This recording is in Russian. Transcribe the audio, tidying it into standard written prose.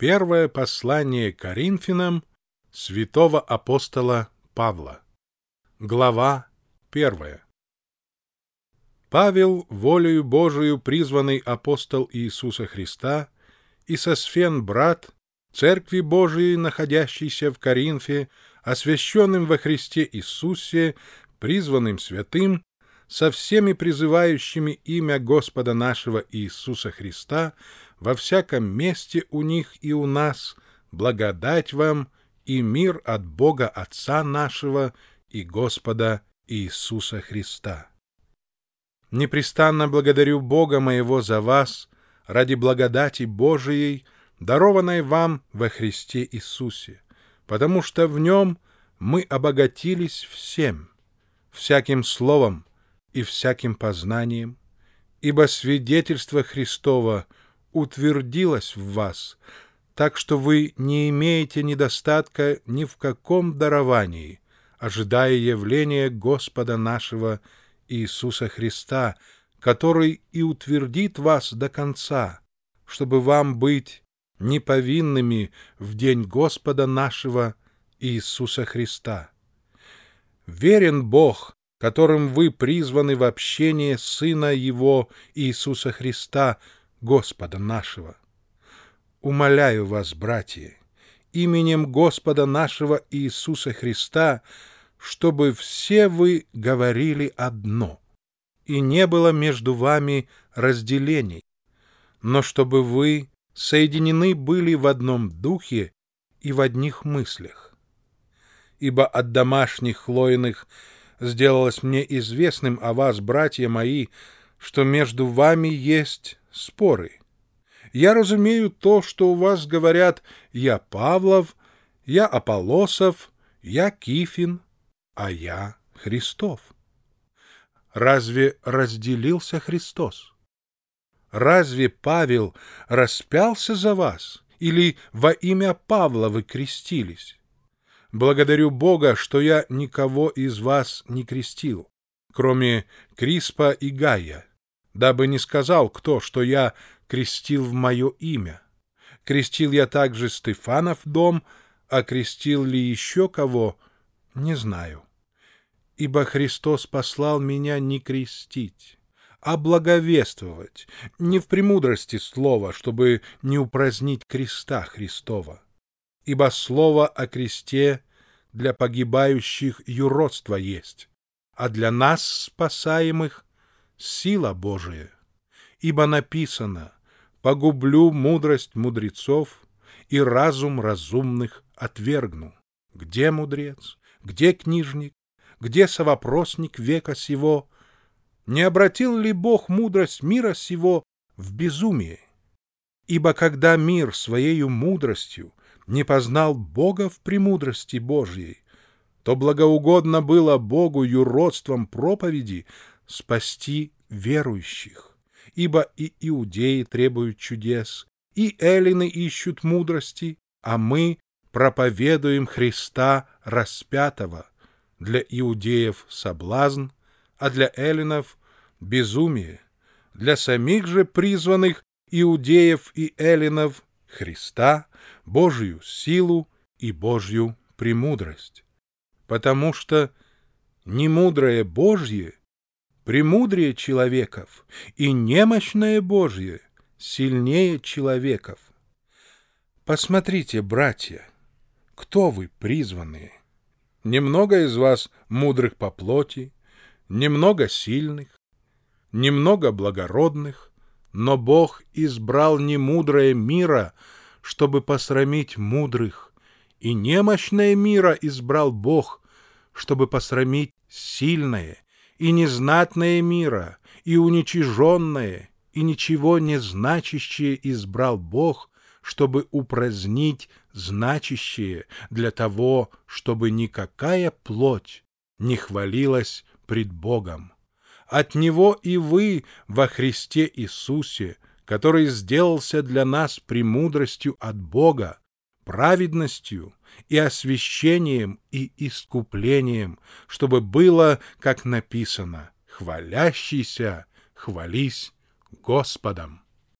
Первое послание Коринфянам святого апостола Павла. Глава 1. Павел, волею Божию призванный апостол Иисуса Христа, и Сосфен брат, Церкви Божией, находящейся в Коринфе, освященным во Христе Иисусе, призванным святым, со всеми призывающими имя Господа нашего Иисуса Христа, во всяком месте у них и у нас, благодать вам и мир от Бога Отца нашего и Господа Иисуса Христа. Непрестанно благодарю Бога моего за вас, ради благодати Божией, дарованной вам во Христе Иисусе, потому что в Нем мы обогатились всяким словом и всяким познанием, ибо свидетельство Христово утвердилось в вас, так что вы не имеете недостатка ни в каком даровании, ожидая явления Господа нашего Иисуса Христа, который и утвердит вас до конца, чтобы вам быть неповинными в день Господа нашего Иисуса Христа. Верен Бог, которым вы призваны в общение Сына Его Иисуса Христа, Господа нашего. Умоляю вас, братья, именем Господа нашего Иисуса Христа, чтобы все вы говорили одно, и не было между вами разделений, но чтобы вы соединены были в одном духе и в одних мыслях. Ибо от домашних хлоиных сделалось мне известным о вас, братья мои, что между вами есть споры. Я разумею то, что у вас говорят: я Павлов, я Аполлосов, я Кифин, а я Христов. Разве разделился Христос? Разве Павел распялся за вас, или во имя Павла вы крестились? Благодарю Бога, что я никого из вас не крестил, кроме Криспа и Гая, дабы не сказал кто, что я крестил в мое имя. Крестил я также Стефанов дом, а крестил ли еще кого, не знаю. Ибо Христос послал меня не крестить, а благовествовать, не в премудрости слова, чтобы не упразднить креста Христова. Ибо слово о кресте для погибающих юродство есть, а для нас, спасаемых, сила Божия. Ибо написано: «Погублю мудрость мудрецов, и разум разумных отвергну». Где мудрец? Где книжник? Где совопросник века сего? Не обратил ли Бог мудрость мира сего в безумие? Ибо когда мир своею мудростью не познал Бога в премудрости Божьей, то благоугодно было Богу юродством проповеди спасти верующих. Ибо и иудеи требуют чудес, и эллины ищут мудрости, а мы проповедуем Христа распятого, для иудеев соблазн, а для эллинов безумие, для самих же призванных иудеев и эллинов Христа, Божию силу и Божью премудрость. Потому что немудрое Божье премудрее человеков, и немощное Божье сильнее человеков. Посмотрите, братья, кто вы призванные? Немного из вас мудрых по плоти, немного сильных, немного благородных, но Бог избрал немудрое мира, чтобы посрамить мудрых, и немощное мира избрал Бог, чтобы посрамить сильное, и незнатное мира, и уничиженное, и ничего не значащее избрал Бог, чтобы упразднить значащее, для того, чтобы никакая плоть не хвалилась пред Богом. От Него и вы во Христе Иисусе, который сделался для нас премудростью от Бога, праведностью и освящением и искуплением, чтобы было, как написано: «Хвалящийся, хвались Господом».